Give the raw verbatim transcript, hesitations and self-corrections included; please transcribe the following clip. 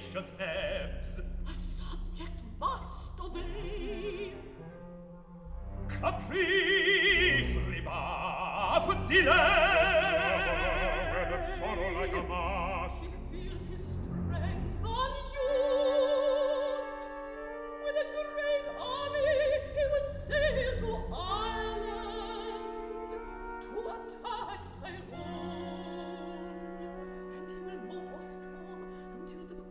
patient ebbs. A subject must obey. Caprice, rebuff, delay.